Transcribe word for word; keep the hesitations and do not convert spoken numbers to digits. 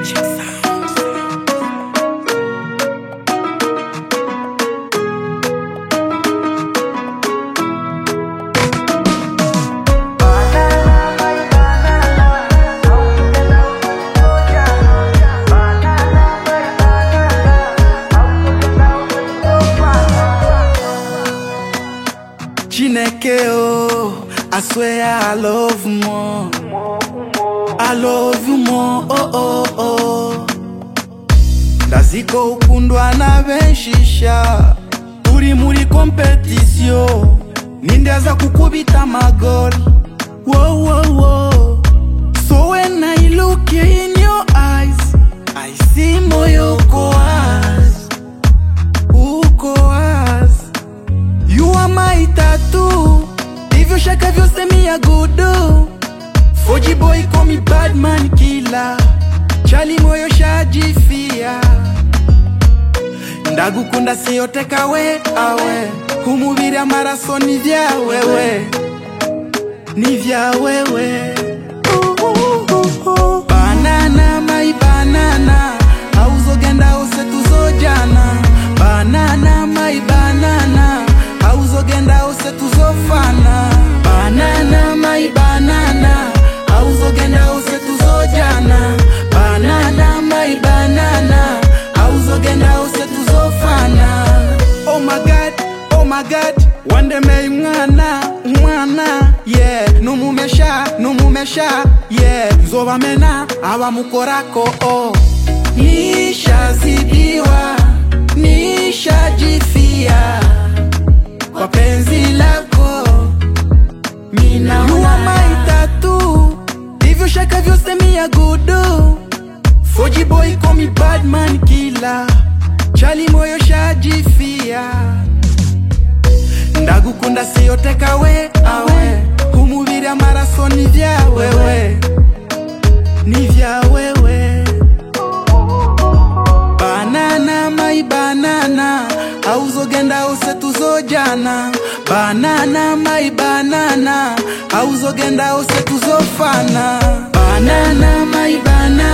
Chinekeo, I swear I love you more. I love you more, oh oh oh. Ndaziko ukundwa na benshisha, uri muri competition, nindaza kukubita magoli. Whoa whoa whoa. So when I look in your eyes, I see moyo koaz, ukoaz. You are my tattoo. If you shaka vyo se mi a go do. Foji boy call me bad man killer. Chali moyo shajifia. Ndagukunda siyo take away awe. Kumubiri amaraso ni vya wewe, ni vya wewe. uh, uh, uh, uh. Banana my banana, hauzogenda ose tuzojana. Banana my banana, hauzogenda ose tuzofana. Banana my banana, hauzogenda ose tuzojana. Banana my banana, hauzogenda ose tuzofana. Oh my god, oh my god, wande me mwana, mwana, yeah. Numumesha, numumesha, yeah. Zoba mena, awa mukorako, oh. Nisha zidiwa, nisha jifia kwa penzi lako, mina you are my tattoo. If you shaka vyo se mi a go do. Foji boy call me bad man killer. Chali moyo shajifia. Ndagukunda siyo take away awe. Kumubiri amaraso ni vya wewe, ni vya wewe. Banana my banana, hauzogenda ose tuzojana. Banana my banana, hauzogenda ose tuzofana. Banana my banana,